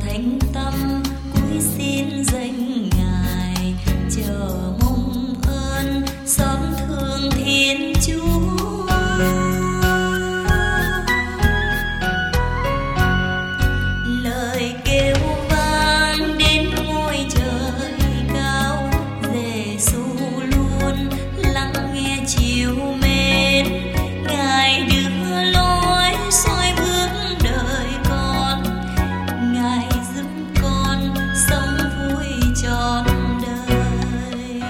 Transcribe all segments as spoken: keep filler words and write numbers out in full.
thành tâm cúi xin danh Ngài, chờ mong ơn xót thương Thiên Chúa. Lời kêu vang đến ngôi trời cao, Giêsu luôn lắng nghe chiều mến. Ngài đưa lối soi bước đời con, Ngài giúp con sống vui trọn đời.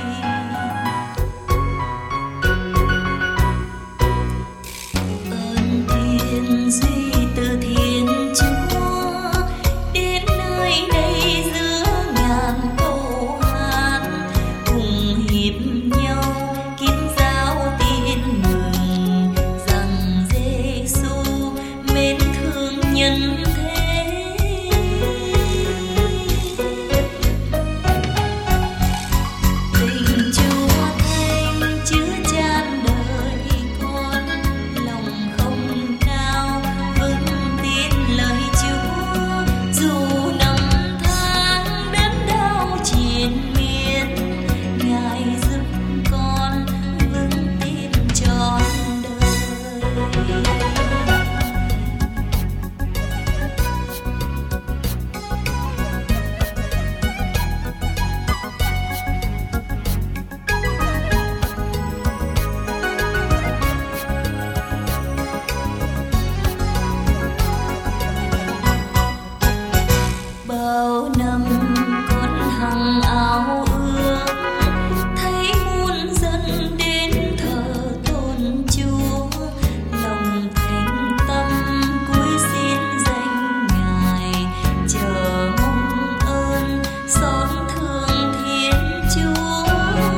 Ơn thiên duy từ Thiên Chúa đến nơi đây giữa ngàn câu hát, cùng hiệp nhau kín giao tin mừng rằng Giêsu mến thương nhân thế. Tình Chúa Thánh chứa chan đời con, lòng không cao vững tin lời Chúa. Dù năm tháng đớn đau triền miên, Ngài giúp con vững tin trọn đời. Bao năm con hằng ao ước, thấy muôn dân đến thờ tôn Chúa. Lòng thành tâm cúi xin danh Ngài, chờ mong ơn xót thương Thiên Chúa.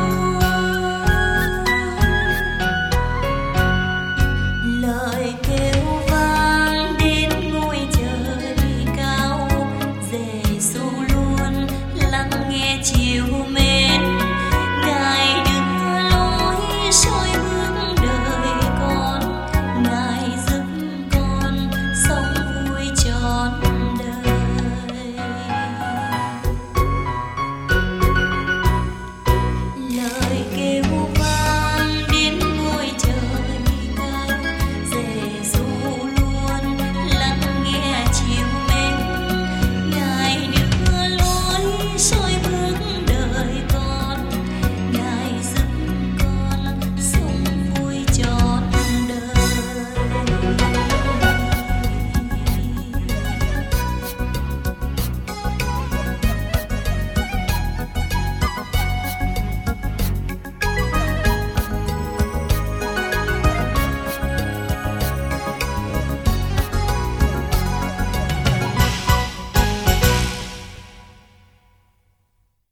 Lời kêu vang đến ngôi trời cao, Giêsu luôn lắng nghe chiều mến.